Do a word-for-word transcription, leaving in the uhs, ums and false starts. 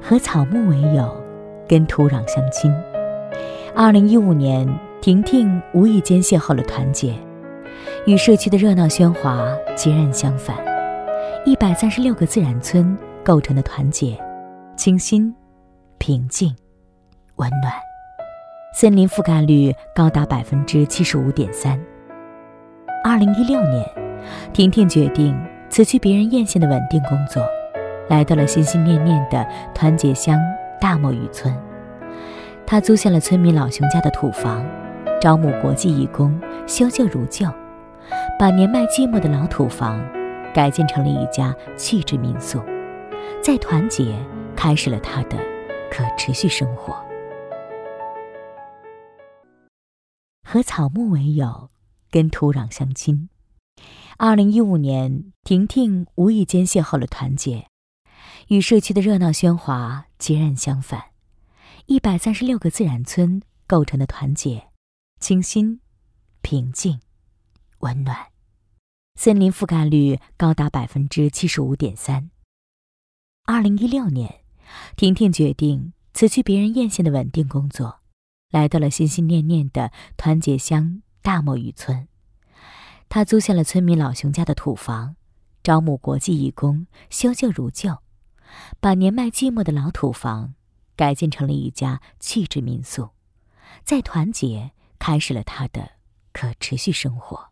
和草木为友，跟土壤相亲。二零一五年，婷婷无意间邂逅了团结，与社区的热闹喧哗截然相反。一百三十六个自然村构成的团结，清新、平静、温暖，森林覆盖率高达百分之七十五点三。二零一六年，婷婷决定辞去别人艳羡的稳定工作，来到了心心念念的团结乡大墨雨村。她租下了村民老熊家的土房，招募国际义工，修旧如旧，把年迈寂寞的老土房改建成了一家气质民宿，在团结开始了她的可持续生活。和草木为友，跟土壤相亲。二零一五年，婷婷无意间邂逅了团结，与社区的热闹喧哗截然相反。一百三十六个自然村构成的团结，清新、平静、温暖，森林覆盖率高达百分之七十五点三。二零一六年，婷婷决定辞去别人艳羡的稳定工作，来到了心心念念的团结乡大墨雨村。她租下了村民老熊家的土房，招募国际义工，修旧如旧，把年迈寂寞的老土房改建成了一家气质民宿，在团结开始了她的可持续生活。